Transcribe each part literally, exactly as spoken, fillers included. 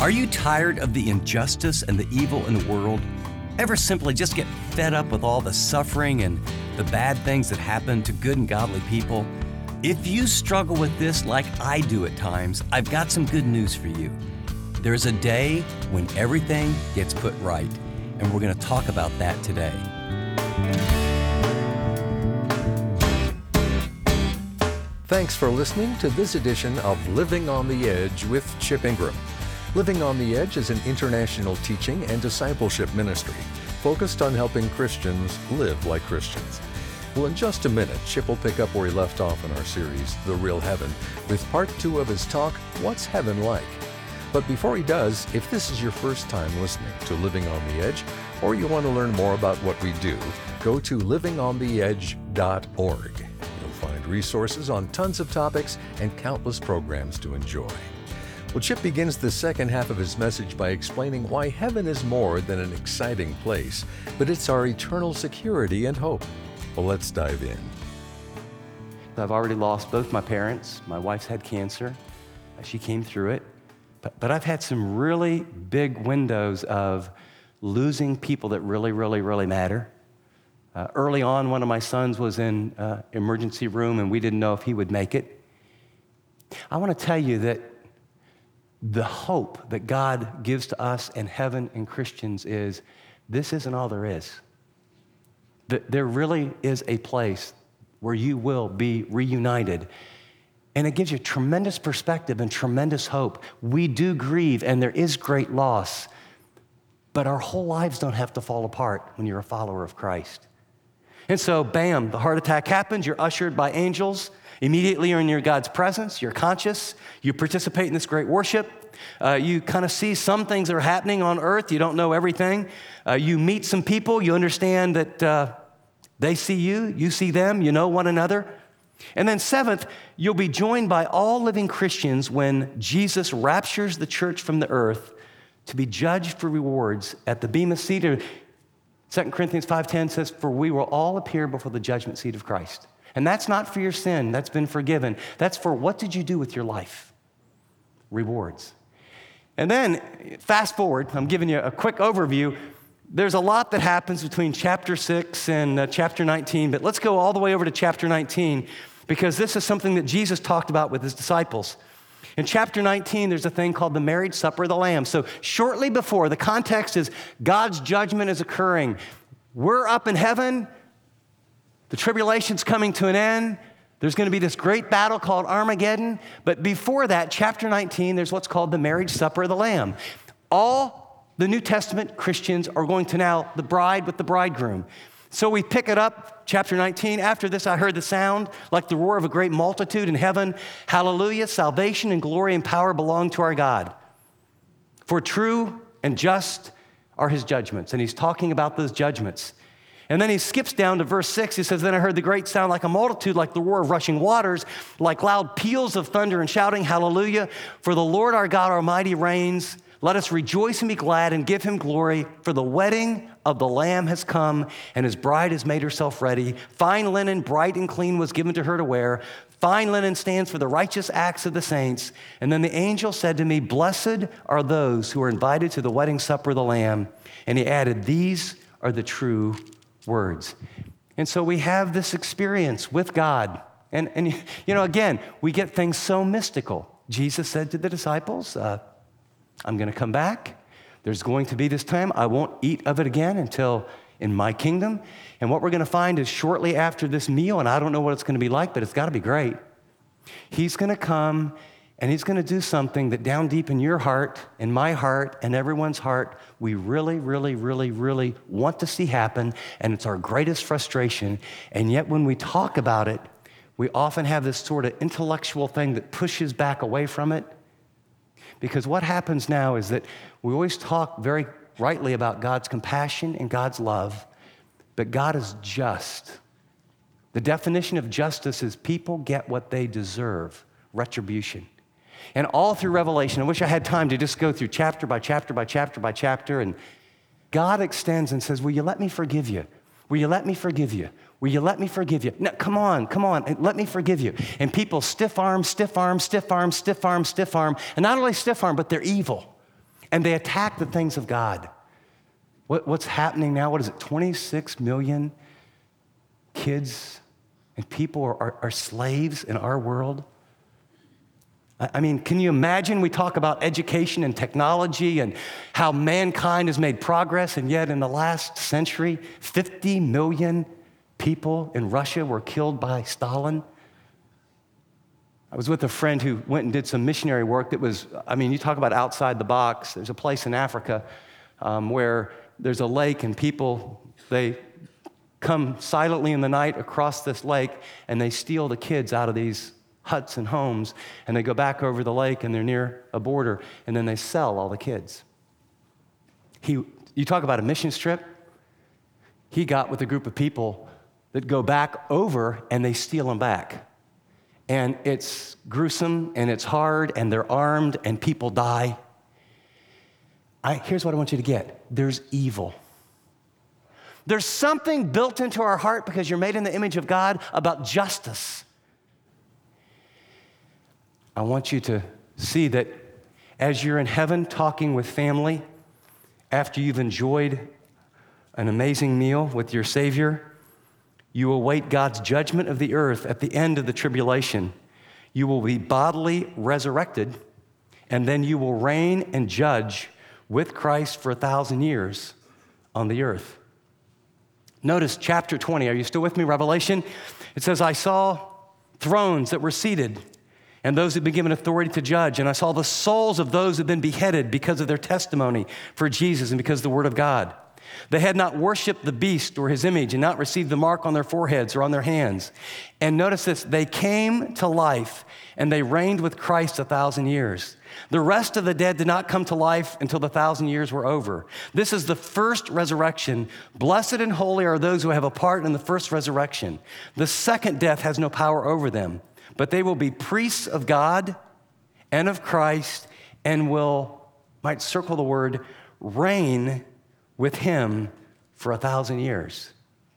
Are you tired of the injustice and the evil in the world? Ever simply just get fed up with all the suffering and the bad things that happen to good and godly people? If you struggle with this like I do at times, I've got some good news for you. There's a day when everything gets put right, and we're going to talk about that today. Thanks for listening to this edition of Living on the Edge with Chip Ingram. Living on the Edge is an international teaching and discipleship ministry focused on helping Christians live like Christians. Well, in just a minute, Chip will pick up where he left off in our series, The Real Heaven, with part two of his talk, What's Heaven Like? But before he does, if this is your first time listening to Living on the Edge, or you want to learn more about what we do, go to living on the edge dot org. You'll find resources on tons of topics and countless programs to enjoy. Well, Chip begins the second half of his message by explaining why heaven is more than an exciting place, but it's our eternal security and hope. Well, let's dive in. I've already lost both my parents. My wife's had cancer. She came through it. But, but I've had some really big windows of losing people that really, really, really matter. Uh, early on, one of my sons was in uh, emergency room, and we didn't know if he would make it. I want to tell you that the hope that God gives to us in heaven and Christians is this isn't all there is. That there really is a place where you will be reunited. And it gives you tremendous perspective and tremendous hope. We do grieve, and there is great loss, but our whole lives don't have to fall apart when you're a follower of Christ. And so, bam, the heart attack happens. You're ushered by angels. Immediately you're in your God's presence. You're conscious. You participate in this great worship. Uh, you kind of see some things that are happening on earth. You don't know everything. Uh, you meet some people. You understand that uh, they see you. You see them. You know one another. And then seventh, you'll be joined by all living Christians when Jesus raptures the church from the earth to be judged for rewards at the Bema seat. Second Corinthians five ten says, for we will all appear before the judgment seat of Christ. And that's not for your sin. That's been forgiven. That's for what did you do with your life? Rewards. And then, fast forward, I'm giving you a quick overview. There's a lot that happens between chapter six and uh, chapter nineteen, but let's go all the way over to chapter nineteen, because this is something that Jesus talked about with his disciples. In chapter nineteen, there's a thing called the marriage supper of the Lamb. So shortly before, the context is God's judgment is occurring. We're up in heaven. The tribulation's coming to an end. There's going to be this great battle called Armageddon. But before that, chapter nineteen, there's what's called the marriage supper of the Lamb. All the New Testament Christians are going to now, the bride with the bridegroom. So we pick it up, chapter nineteen. After this, I heard the sound like the roar of a great multitude in heaven. Hallelujah, salvation and glory and power belong to our God. For true and just are his judgments. And he's talking about those judgments. And then he skips down to verse six. He says, then I heard the great sound like a multitude, like the roar of rushing waters, like loud peals of thunder and shouting, hallelujah. For the Lord our God Almighty reigns. Let us rejoice and be glad and give him glory, for the wedding of the Lamb has come, and his bride has made herself ready. Fine linen, bright and clean, was given to her to wear. Fine linen stands for the righteous acts of the saints. And then the angel said to me, blessed are those who are invited to the wedding supper of the Lamb. And he added, these are the true words. And so we have this experience with God. And, and you know, again, we get things so mystical. Jesus said to the disciples, uh, I'm going to come back. There's going to be this time. I won't eat of it again until in my kingdom. And what we're going to find is shortly after this meal, and I don't know what it's going to be like, but it's got to be great. He's going to come and he's going to do something that down deep in your heart, in my heart, and everyone's heart, we really, really, really, really want to see happen. And it's our greatest frustration. And yet when we talk about it, we often have this sort of intellectual thing that pushes back away from it. Because what happens now is that we always talk very rightly about God's compassion and God's love, but God is just. The definition of justice is people get what they deserve, retribution. And all through Revelation, I wish I had time to just go through chapter by chapter by chapter by chapter, and God extends and says, will you let me forgive you? Will you let me forgive you? Will you let me forgive you? No, come on, come on, let me forgive you. And people stiff arm, stiff arm, stiff arm, stiff arm, stiff arm, and not only stiff arm, but they're evil. and they attack the things of God. What, what's happening now? What is it? twenty-six million kids and people are, are, are slaves in our world. I, I mean, can you imagine? We talk about education and technology and how mankind has made progress, and yet in the last century, fifty million people in Russia were killed by Stalin. I was with a friend who went and did some missionary work that was, I mean, you talk about outside the box. There's a place in Africa um, where there's a lake and people, they come silently in the night across this lake and they steal the kids out of these huts and homes, and they go back over the lake and they're near a border, and then they sell all the kids. He, you talk about a mission trip. He got with a group of people that go back over and they steal them back. And it's gruesome, and it's hard, and they're armed, and people die. I, here's what I want you to get. There's evil. There's something built into our heart because you're made in the image of God about justice. I want you to see that as you're in heaven talking with family, after you've enjoyed an amazing meal with your Savior, you await God's judgment of the earth at the end of the tribulation. You will be bodily resurrected, and then you will reign and judge with Christ for a thousand years on the earth. Notice chapter twenty. Are you still with me? Revelation. It says, I saw thrones that were seated, and those who'd been given authority to judge. And I saw the souls of those who'd been beheaded because of their testimony for Jesus and because of the word of God. They had not worshiped the beast or his image and not received the mark on their foreheads or on their hands. And notice this, they came to life and they reigned with Christ a thousand years. The rest of the dead did not come to life until the thousand years were over. This is the first resurrection. Blessed and holy are those who have a part in the first resurrection. The second death has no power over them, but they will be priests of God and of Christ and will, might circle the word, reign with him for a thousand years.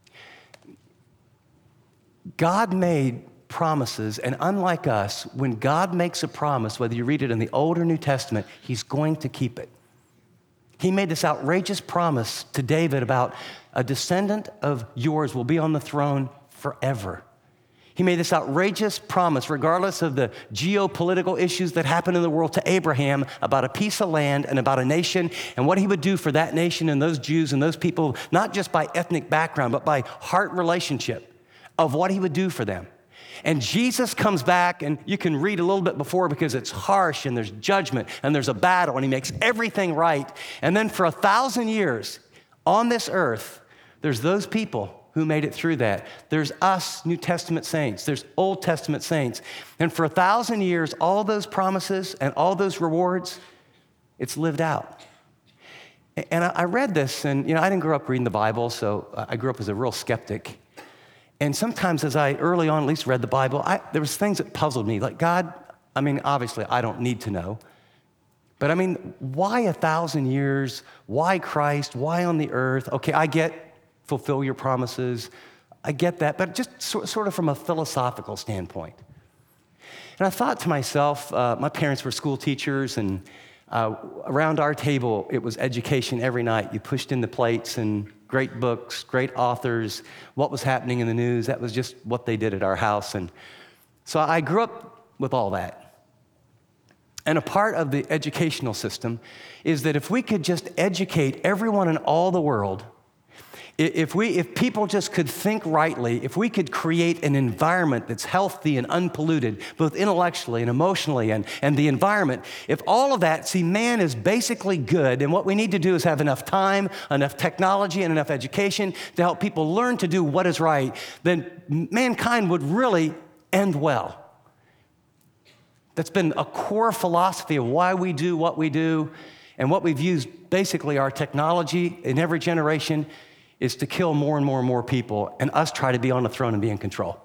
God made promises, and unlike us, when God makes a promise, whether you read it in the Old or New Testament, he's going to keep it. He made this outrageous promise to David about a descendant of yours will be on the throne forever. He made this outrageous promise, regardless of the geopolitical issues that happen in the world, to Abraham about a piece of land and about a nation and what he would do for that nation and those Jews and those people, not just by ethnic background, but by heart relationship of what he would do for them. And Jesus comes back, and you can read a little bit before because it's harsh and there's judgment and there's a battle and he makes everything right. And then for a thousand years on this earth, there's those people who made it through that. There's us, New Testament saints. There's Old Testament saints. And for a thousand years, all those promises and all those rewards, it's lived out. And I read this, and you know, I didn't grow up reading the Bible, so I grew up as a real skeptic. And sometimes as I early on at least read the Bible, I, there was things that puzzled me. Like, God, I mean, obviously I don't need to know. But I mean, why a thousand years? Why Christ? Why on the earth? Okay, I get fulfill your promises. I get that, but just so, sort of from a philosophical standpoint. And I thought to myself, uh, my parents were school teachers, and uh, around our table, it was education every night. You pushed in the plates and great books, great authors, what was happening in the news. That was just what they did at our house. And so I grew up with all that. And a part of the educational system is that if we could just educate everyone in all the world, If we, if people just could think rightly, if we could create an environment that's healthy and unpolluted, both intellectually and emotionally, and, and the environment, if all of that, see, man is basically good, and what we need to do is have enough time, enough technology, and enough education to help people learn to do what is right, then mankind would really end well. That's been a core philosophy of why we do what we do, and what we've used, basically our technology in every generation, is to kill more and more and more people, and us try to be on the throne and be in control.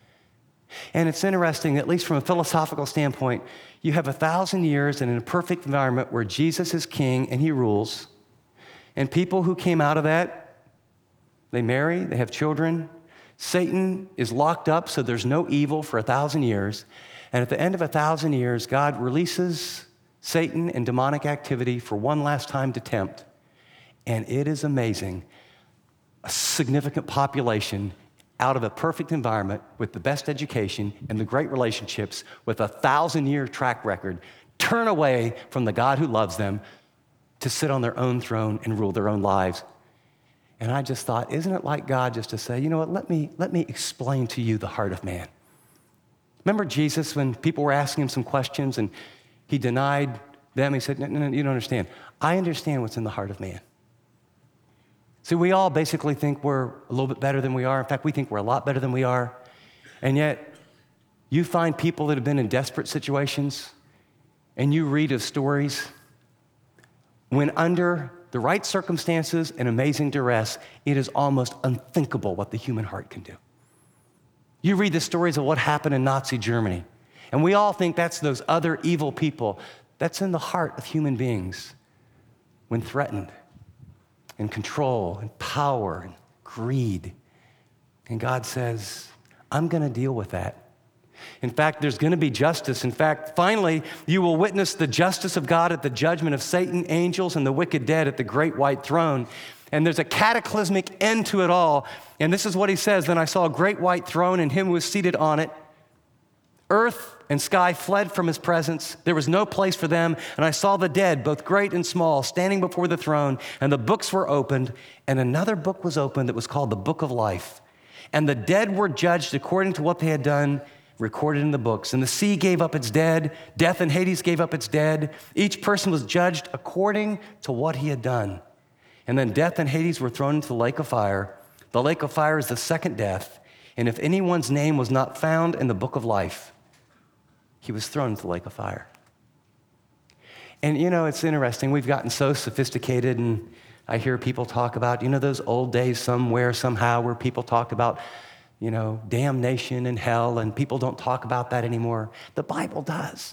And it's interesting, at least from a philosophical standpoint, you have a thousand years in a perfect environment where Jesus is king and he rules, and people who came out of that, they marry, they have children. Satan is locked up, so there's no evil for a thousand years. And at the end of a thousand years, God releases Satan and demonic activity for one last time to tempt. And it is amazing. A significant population out of a perfect environment with the best education and the great relationships with a thousand-year track record turn away from the God who loves them to sit on their own throne and rule their own lives. And I just thought, isn't it like God just to say, you know what, let me, let me explain to you the heart of man. Remember Jesus when people were asking him some questions and he denied them? He said, no, no, no, you don't understand. I understand what's in the heart of man. See, we all basically think we're a little bit better than we are. In fact, we think we're a lot better than we are. And yet, you find people that have been in desperate situations, and you read of stories when under the right circumstances and amazing duress, it is almost unthinkable what the human heart can do. You read the stories of what happened in Nazi Germany, and we all think that's those other evil people. That's in the heart of human beings when threatened, and control, and power, and greed. And God says, I'm going to deal with that. In fact, there's going to be justice. In fact, finally, you will witness the justice of God at the judgment of Satan, angels, and the wicked dead at the great white throne. And there's a cataclysmic end to it all. And this is what he says, then I saw a great white throne and him who was seated on it. Earth and sky fled from his presence. There was no place for them. And I saw the dead, both great and small, standing before the throne. And the books were opened. And another book was opened that was called the Book of Life. And the dead were judged according to what they had done, recorded in the books. And the sea gave up its dead. Death and Hades gave up its dead. Each person was judged according to what he had done. And then death and Hades were thrown into the lake of fire. The lake of fire is the second death. And if anyone's name was not found in the book of life, he was thrown into the lake of fire. And you know, it's interesting. We've gotten so sophisticated, and I hear people talk about, you know, those old days somewhere, somehow, where people talk about, you know, damnation and hell, and people don't talk about that anymore. The Bible does.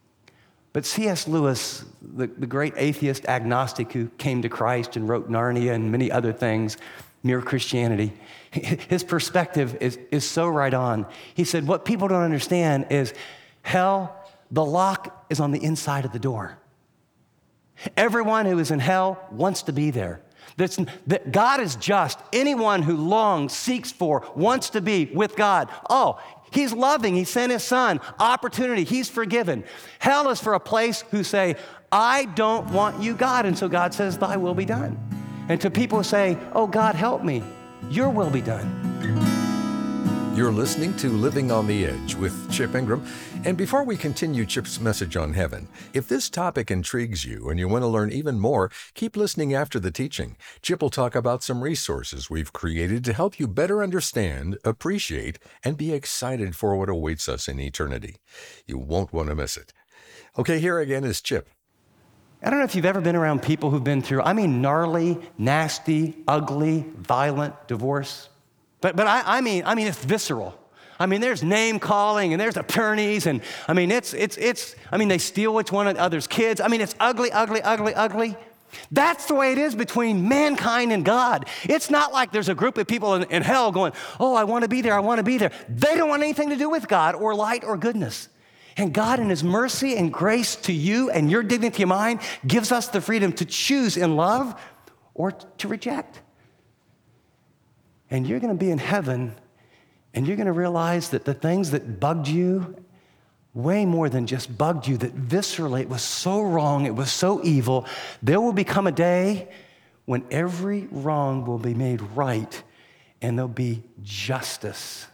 But C S Lewis, the, the great atheist agnostic who came to Christ and wrote Narnia and many other things, Mere Christianity, his perspective is, is so right on. He said, what people don't understand is hell, the lock is on the inside of the door. Everyone who is in hell wants to be there. That's, that God is just. Anyone who longs, seeks for, wants to be with God. Oh, he's loving. He sent his son. Opportunity. He's forgiven. Hell is for a place who say, I don't want you, God. And so God says, thy will be done. And to people who say, oh, God, help me, your will be done. You're listening to Living on the Edge with Chip Ingram. And before we continue Chip's message on heaven, if this topic intrigues you and you want to learn even more, keep listening after the teaching. Chip will talk about some resources we've created to help you better understand, appreciate, and be excited for what awaits us in eternity. You won't want to miss it. Okay, here again is Chip. I don't know if you've ever been around people who've been through, I mean, gnarly, nasty, ugly, violent divorce. But but I, I mean, I mean, it's visceral. I mean, there's name calling and there's attorneys, and I mean, it's it's it's. I mean, they steal each one another's kids. I mean, it's ugly, ugly, ugly, ugly. That's the way it is between mankind and God. It's not like there's a group of people in, in hell going, "Oh, I want to be there. I want to be there." They don't want anything to do with God or light or goodness. And God, in His mercy and grace to you and your dignity of mind, gives us the freedom to choose in love or to reject. And you're going to be in heaven, and you're going to realize that the things that bugged you, way more than just bugged you, that viscerally it was so wrong, it was so evil, there will become a day when every wrong will be made right, and there'll be justice.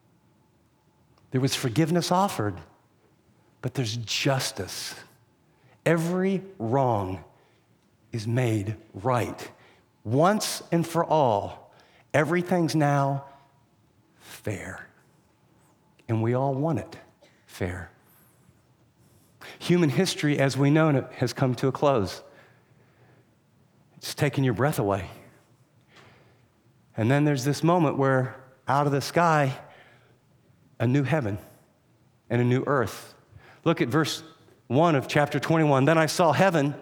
There was forgiveness offered, but there's justice. Every wrong is made right. Once and for all. Everything's now fair. And we all want it fair. Human history, as we know it, has come to a close. It's taken your breath away. And then there's this moment where out of the sky, a new heaven and a new earth. Look at verse one of chapter twenty-one. Then I saw heaven,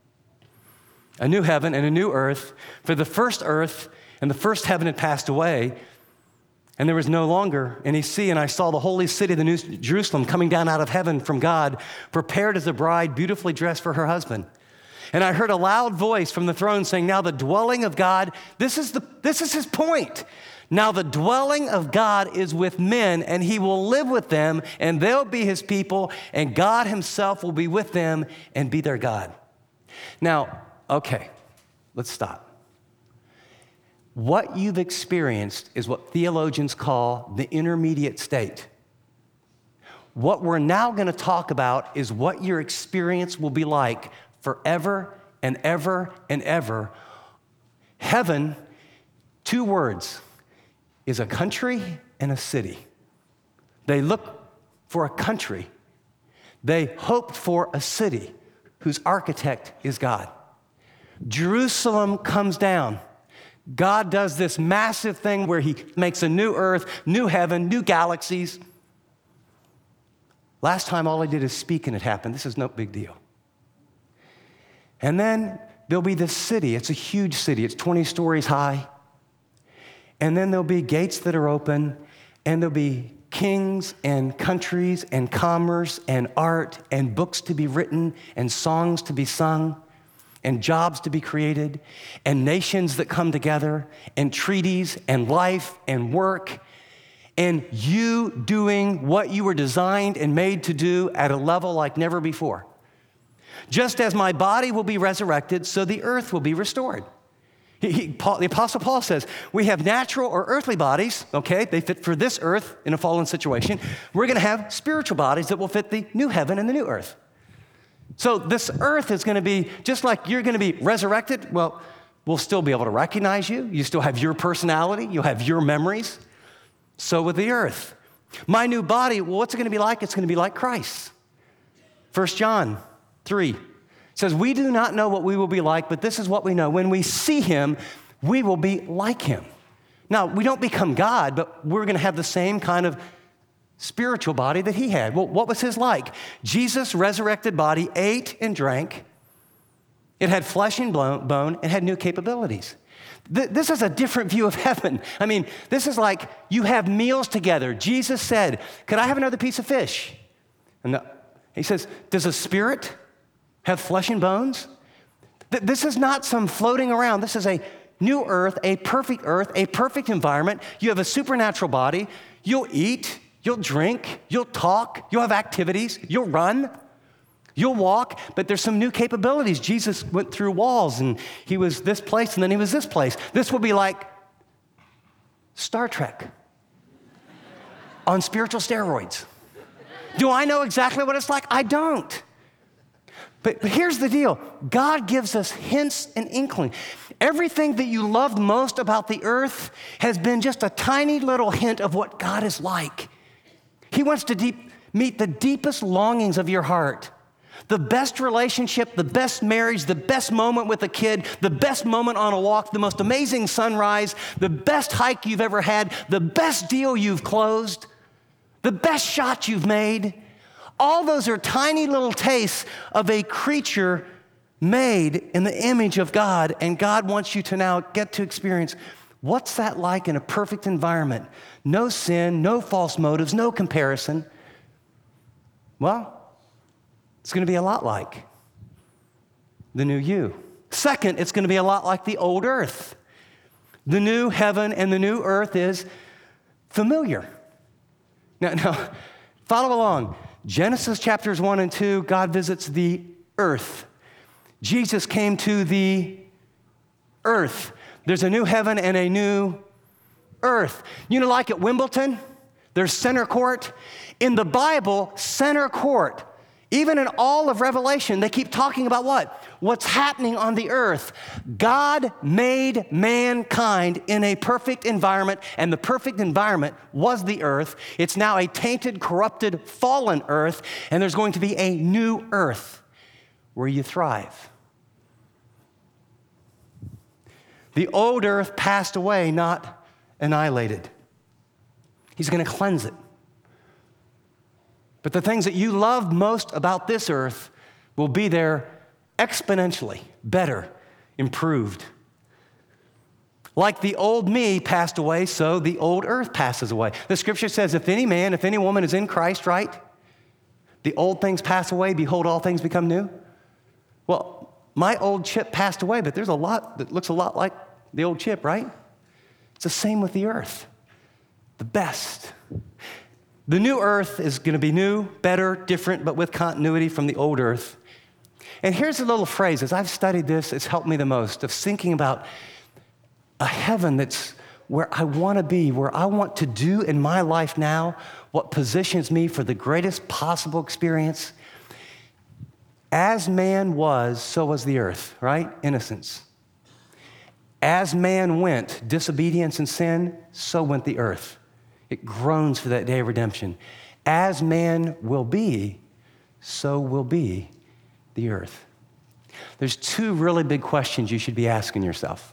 a new heaven and a new earth, for the first earth and the first heaven had passed away, And there was no longer any sea, and I saw the holy city, the new Jerusalem, coming down out of heaven from God, prepared as a bride, beautifully dressed for her husband. And I heard a loud voice from the throne saying, now the dwelling of God, this is the this is his point. Now the dwelling of God is with men, and he will live with them, and they'll be his people, and God himself will be with them and be their God. Now, okay, let's stop. What you've experienced is what theologians call the intermediate state. What we're now going to talk about is what your experience will be like forever and ever and ever. Heaven, two words, is a country and a city. They look for a country. They hoped for a city whose architect is God. Jerusalem comes down. God does this massive thing where he makes a new earth, new heaven, new galaxies. Last time all he did is speak and it happened. This is no big deal. And then there'll be this city. It's a huge city. It's twenty stories high. And then there'll be gates that are open, and there'll be kings and countries and commerce and art and books to be written and songs to be sung and jobs to be created and nations that come together and treaties and life and work and you doing what you were designed and made to do at a level like never before. Just as my body will be resurrected, so the earth will be restored. He, he, Paul, the Apostle Paul says, we have natural or earthly bodies, okay? They fit for this earth in a fallen situation. We're gonna have spiritual bodies that will fit the new heaven and the new earth. So this earth is gonna be, just like you're gonna be resurrected, well, we'll still be able to recognize you. You still have your personality. You'll have your memories. So with the earth. My new body, well, what's it gonna be like? It's gonna be like Christ. First John three says, we do not know what we will be like, but this is what we know. When we see him, we will be like him. Now, we don't become God, but we're gonna have the same kind of spiritual body that he had. Well, what was his like? Jesus' resurrected body ate and drank. It had flesh and bone. It had new capabilities. This is a different view of heaven. I mean, this is like you have meals together. Jesus said, could I have another piece of fish? And the, he says, does a spirit have flesh and bones? This is not some floating around. This is a new earth, a perfect earth, a perfect environment. You have a supernatural body. You'll eat, you'll drink, you'll talk, you'll have activities, you'll run, you'll walk, but there's some new capabilities. Jesus went through walls and he was this place and then he was this place. This will be like Star Trek on spiritual steroids. Do I know exactly what it's like? I don't. But, but here's the deal. God gives us hints and inkling. Everything that you loved most about the earth has been just a tiny little hint of what God is like. He wants to deep, meet the deepest longings of your heart. The best relationship, the best marriage, the best moment with a kid, the best moment on a walk, the most amazing sunrise, the best hike you've ever had, the best deal you've closed, the best shot you've made. All those are tiny little tastes of a creature made in the image of God, and God wants you to now get to experience what's that like in a perfect environment? No sin, no false motives, no comparison. Well, it's gonna be a lot like the new you. Second, it's gonna be a lot like the old earth. The new heaven and the new earth is familiar. Now, now follow along. Genesis chapters one and two, God visits the earth. Jesus came to the earth. There's a new heaven and a new earth. You know, like at Wimbledon, there's center court. In the Bible, center court, even in all of Revelation, they keep talking about what? What's happening on the earth. God made mankind in a perfect environment, and the perfect environment was the earth. It's now a tainted, corrupted, fallen earth, and there's going to be a new earth where you thrive. The old earth passed away, not annihilated. He's going to cleanse it. But the things that you love most about this earth will be there exponentially, better, improved. Like the old me passed away, so the old earth passes away. The scripture says, if any man, if any woman is in Christ, right? The old things pass away, behold, all things become new. Well, my old Chip passed away, but there's a lot that looks a lot like the old Chip, right? It's the same with the earth. The best. The new earth is going to be new, better, different, but with continuity from the old earth. And here's a little phrase. As I've studied this, it's helped me the most, of thinking about a heaven that's where I want to be, where I want to do in my life now what positions me for the greatest possible experience. As man was, so was the earth, right? Innocence. As man went, disobedience and sin, so went the earth. It groans for that day of redemption. As man will be, so will be the earth. There's two really big questions you should be asking yourself.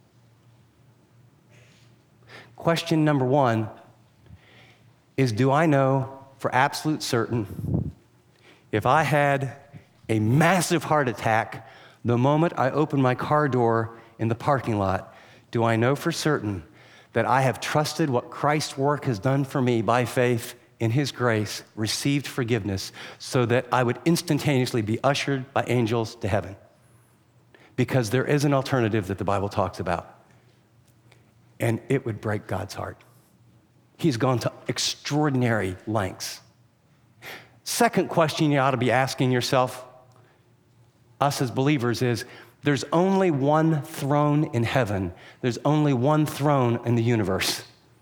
Question number one is, do I know for absolute certain if I had a massive heart attack the moment I opened my car door in the parking lot, do I know for certain that I have trusted what Christ's work has done for me by faith in his grace, received forgiveness, so that I would instantaneously be ushered by angels to heaven? Because there is an alternative that the Bible talks about. And it would break God's heart. He's gone to extraordinary lengths. Second question you ought to be asking yourself, us as believers, is there's only one throne in heaven. There's only one throne in the universe.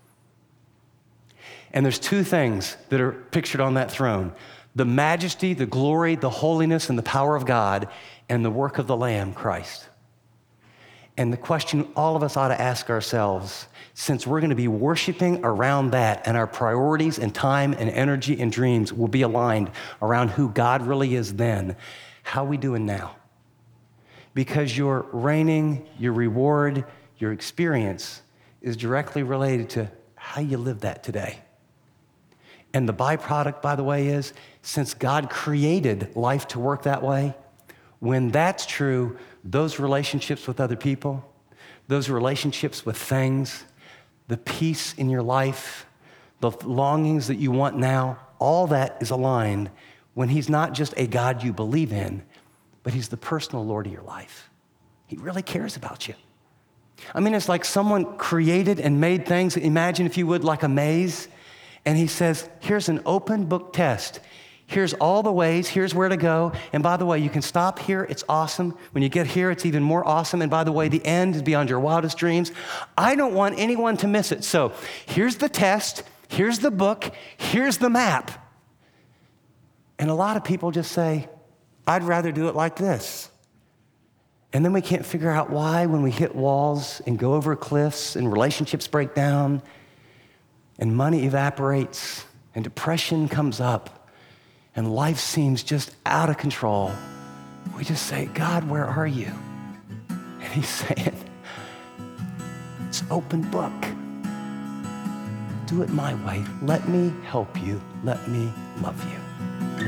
And there's two things that are pictured on that throne: the majesty, the glory, the holiness, and the power of God, and the work of the Lamb, Christ. And the question all of us ought to ask ourselves, since we're going to be worshiping around that, and our priorities and time and energy and dreams will be aligned around who God really is then, how are we doing now? Because your reigning, your reward, your experience is directly related to how you live that today. And the byproduct, by the way, is since God created life to work that way, when that's true, those relationships with other people, those relationships with things, the peace in your life, the longings that you want now, all that is aligned when he's not just a God you believe in, but he's the personal Lord of your life. He really cares about you. I mean, it's like someone created and made things, imagine if you would, like a maze, and he says, here's an open book test. Here's all the ways, here's where to go. And by the way, you can stop here, it's awesome. When you get here, it's even more awesome. And by the way, the end is beyond your wildest dreams. I don't want anyone to miss it. So here's the test, here's the book, here's the map. And a lot of people just say, I'd rather do it like this. And then we can't figure out why when we hit walls and go over cliffs and relationships break down and money evaporates and depression comes up and life seems just out of control. We just say, God, where are you? And he's saying, it's open book. Do it my way. Let me help you. Let me love you.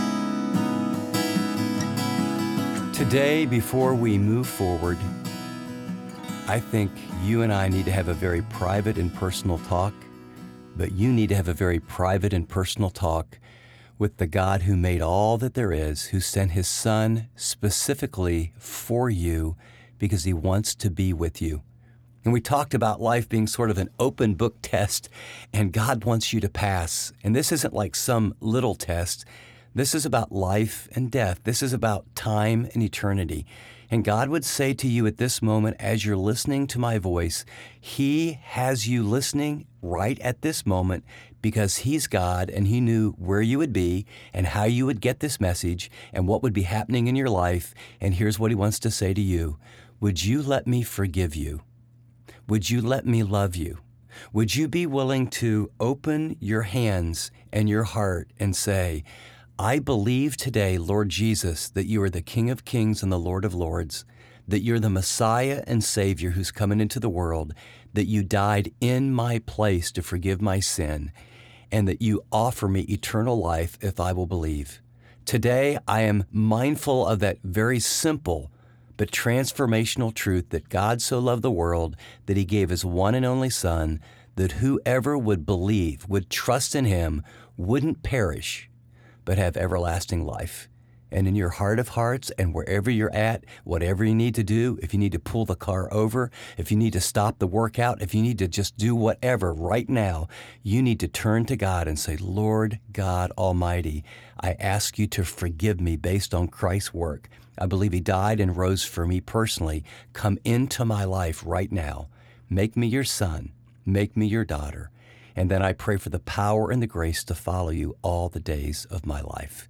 Today, before we move forward, I think you and I need to have a very private and personal talk, but you need to have a very private and personal talk with the God who made all that there is, who sent his Son specifically for you because he wants to be with you. And we talked about life being sort of an open book test, and God wants you to pass. And this isn't like some little test. This is about life and death. This is about time and eternity. And God would say to you at this moment, as you're listening to my voice, he has you listening right at this moment because he's God and he knew where you would be and how you would get this message and what would be happening in your life. And here's what he wants to say to you. Would you let me forgive you? Would you let me love you? Would you be willing to open your hands and your heart and say, I believe today, Lord Jesus, that you are the King of Kings and the Lord of Lords, that you're the Messiah and Savior who's coming into the world, that you died in my place to forgive my sin, and that you offer me eternal life if I will believe. Today, I am mindful of that very simple but transformational truth that God so loved the world that he gave his one and only Son, that whoever would believe, would trust in him, wouldn't perish, but have everlasting life. And in your heart of hearts and wherever you're at, whatever you need to do, if you need to pull the car over, if you need to stop the workout, if you need to just do whatever right now, you need to turn to God and say, Lord God Almighty, I ask you to forgive me based on Christ's work. I believe he died and rose for me personally. Come into my life right now. Make me your son. Make me your daughter. And then I pray for the power and the grace to follow you all the days of my life.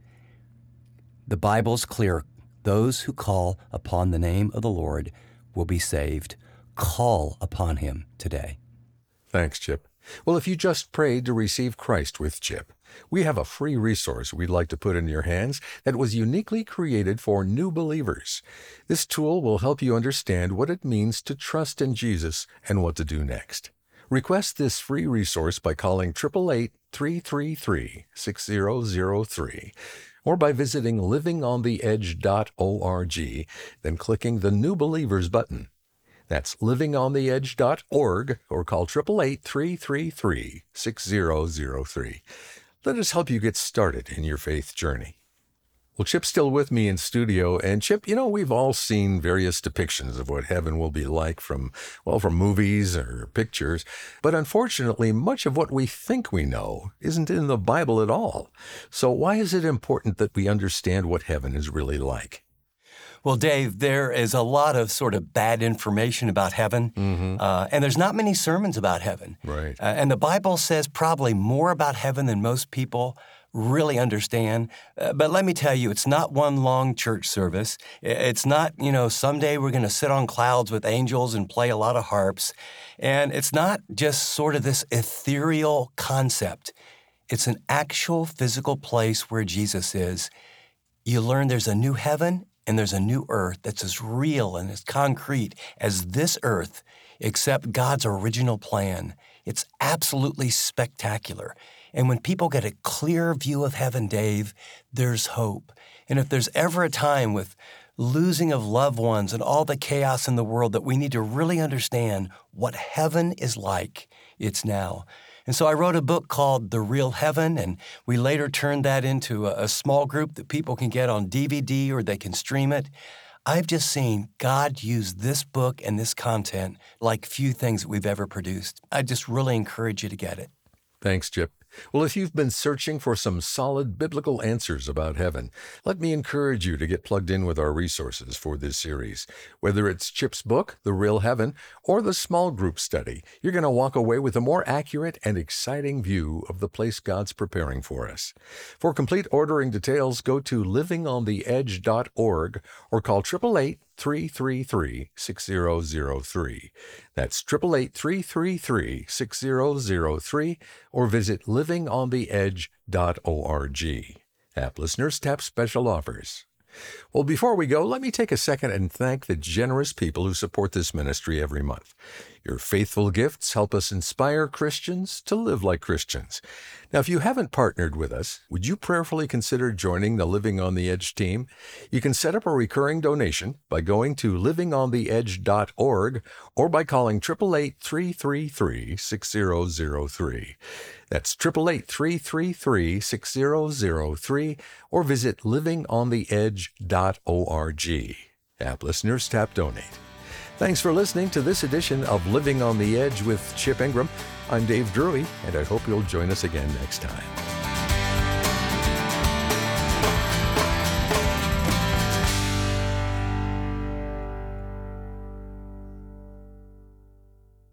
The Bible's clear. Those who call upon the name of the Lord will be saved. Call upon him today. Thanks, Chip. Well, if you just prayed to receive Christ with Chip, we have a free resource we'd like to put in your hands that was uniquely created for new believers. This tool will help you understand what it means to trust in Jesus and what to do next. Request this free resource by calling eight eight eight, three three three, six zero zero three or by visiting living on the edge dot org, then clicking the New Believers button. That's living on the edge dot org or call eight eight eight, three three three, six zero zero three. Let us help you get started in your faith journey. Well, Chip's still with me in studio, and Chip, you know, we've all seen various depictions of what heaven will be like from, well, from movies or pictures, but unfortunately, much of what we think we know isn't in the Bible at all. So why is it important that we understand what heaven is really like? Well, Dave, there is a lot of sort of bad information about heaven, mm-hmm. uh, and there's not many sermons about heaven. Right. Uh, and the Bible says probably more about heaven than most people really understand. Uh, but let me tell you, it's not one long church service. It's not, you know, someday we're going to sit on clouds with angels and play a lot of harps. And it's not just sort of this ethereal concept. It's an actual physical place where Jesus is. You learn there's a new heaven and there's a new earth that's as real and as concrete as this earth, except God's original plan. It's absolutely spectacular. And when people get a clear view of heaven, Dave, there's hope. And if there's ever a time with losing of loved ones and all the chaos in the world that we need to really understand what heaven is like, it's now. And so I wrote a book called The Real Heaven, and we later turned that into a, a small group that people can get on D V D or they can stream it. I've just seen God use this book and this content like few things that we've ever produced. I just really encourage you to get it. Thanks, Chip. Well, if you've been searching for some solid biblical answers about heaven, let me encourage you to get plugged in with our resources for this series. Whether it's Chip's book, The Real Heaven, or the small group study, you're going to walk away with a more accurate and exciting view of the place God's preparing for us. For complete ordering details, go to living on the edge dot org or call eight eight eight, three three three, six zero zero three. That's eight eight eight, three three three, six zero zero three or visit living on the edge dot org. App listeners tap special offers. Well, before we go, let me take a second and thank the generous people who support this ministry every month. Your faithful gifts help us inspire Christians to live like Christians. Now, if you haven't partnered with us, would you prayerfully consider joining the Living on the Edge team? You can set up a recurring donation by going to living on the edge dot org or by calling eight eight eight, three three three, six zero zero three. That's eight eight eight, three three three, six zero zero three or visit living on the edge dot org. App listeners tap donate. Thanks for listening to this edition of Living on the Edge with Chip Ingram. I'm Dave Drury, and I hope you'll join us again next time.